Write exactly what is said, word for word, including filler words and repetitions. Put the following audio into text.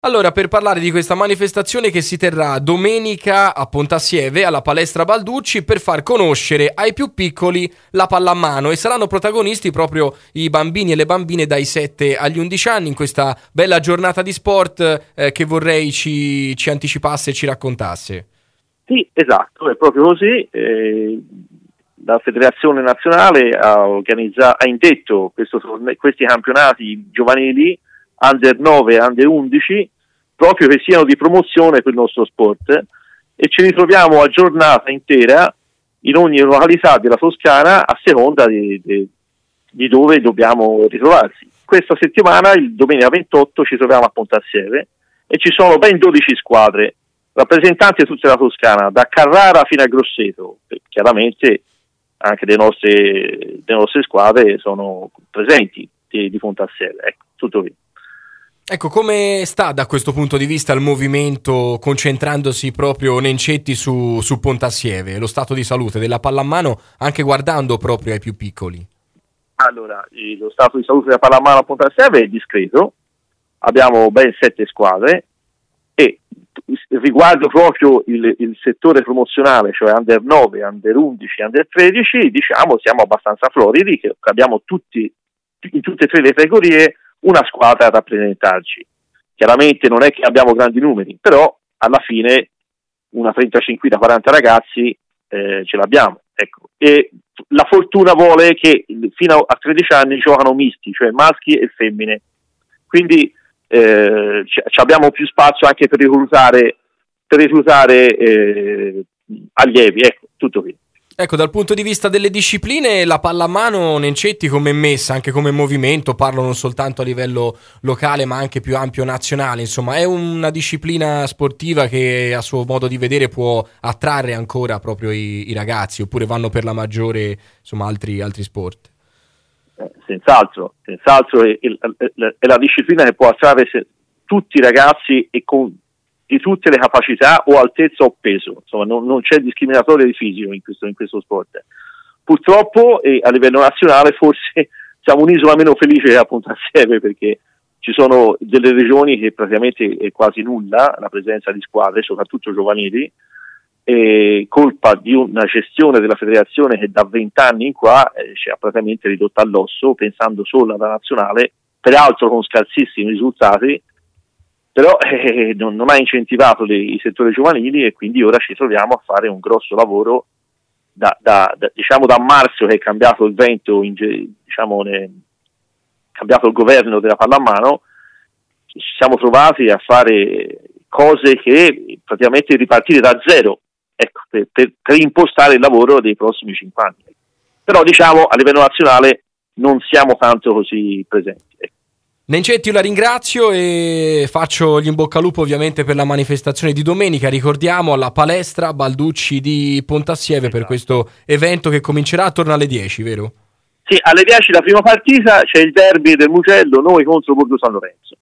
Allora, per parlare di questa manifestazione che si terrà domenica a Pontassieve, alla palestra Balducci, per far conoscere ai più piccoli la pallamano, e saranno protagonisti proprio i bambini e le bambine dai sette agli undici anni in questa bella giornata di sport eh, che vorrei ci, ci anticipasse e ci raccontasse. Sì, esatto, è proprio così. Eh, la Federazione Nazionale ha, organizzato, ha indetto questo torne- questi campionati giovanili under nove, under undici, proprio che siano di promozione per il nostro sport, e ci ritroviamo a giornata intera in ogni località della Toscana a seconda di, di, di dove dobbiamo ritrovarsi. Questa settimana, il domenica ventotto, ci troviamo a Pontassieve e ci sono ben dodici squadre, rappresentanti di tutta la Toscana, da Carrara fino a Grosseto. E chiaramente anche le nostre, le nostre squadre sono presenti di, di Pontassieve. Ecco, tutto qui. Ecco, come sta da questo punto di vista il movimento, concentrandosi proprio Nencetti su, su Pontassieve, lo stato di salute della pallamano, anche guardando proprio ai più piccoli? Allora, lo stato di salute della pallamano a Pontassieve è discreto, abbiamo ben sette squadre e riguardo proprio il, il settore promozionale, cioè under nove, under undici, under tredici, diciamo siamo abbastanza floridi, che abbiamo tutti, in tutte e tre le categorie, una squadra a rappresentarci. Chiaramente non è che abbiamo grandi numeri, però alla fine una trentacinque da quaranta ragazzi eh, ce l'abbiamo. Ecco. E la fortuna vuole che fino a tredici anni giocano misti, cioè maschi e femmine. Quindi eh, c- abbiamo più spazio anche per reclutare, per reclutare eh, allievi. Ecco, tutto qui. Ecco, dal punto di vista delle discipline, la pallamano Nencetti come è messa, anche come movimento, parlo non soltanto a livello locale ma anche più ampio nazionale, insomma è una disciplina sportiva che a suo modo di vedere può attrarre ancora proprio i, i ragazzi, oppure vanno per la maggiore, insomma, altri, altri sport? Eh, senz'altro, senz'altro è, è, è, è la disciplina che può attrarre se, tutti i ragazzi e con di tutte le capacità o altezza o peso, insomma non, non c'è discriminatorio di fisico in questo, in questo sport. Purtroppo eh, a livello nazionale forse siamo un'isola meno felice che a Pontassieve, perché ci sono delle regioni che praticamente è quasi nulla la presenza di squadre, soprattutto giovanili, e colpa di una gestione della federazione che da vent'anni in qua eh, ci ha praticamente ridotta all'osso, pensando solo alla nazionale, peraltro con scarsissimi risultati. Però eh, non, non ha incentivato le, i settori giovanili, e quindi ora ci troviamo a fare un grosso lavoro da, da, da, diciamo da marzo che è cambiato il vento, in, diciamo è cambiato il governo della pallamano. Ci siamo trovati a fare cose che praticamente ripartire da zero, ecco, per, per, per impostare il lavoro dei prossimi cinque anni. Però diciamo a livello nazionale non siamo tanto così presenti, ecco. Nencetti, io la ringrazio e faccio gli in bocca al lupo ovviamente per la manifestazione di domenica, ricordiamo, alla palestra Balducci di Pontassieve, esatto, per questo evento che comincerà attorno alle dieci, vero? Sì, alle dieci la prima partita, c'è il derby del Mugello, noi contro Borgo San Lorenzo.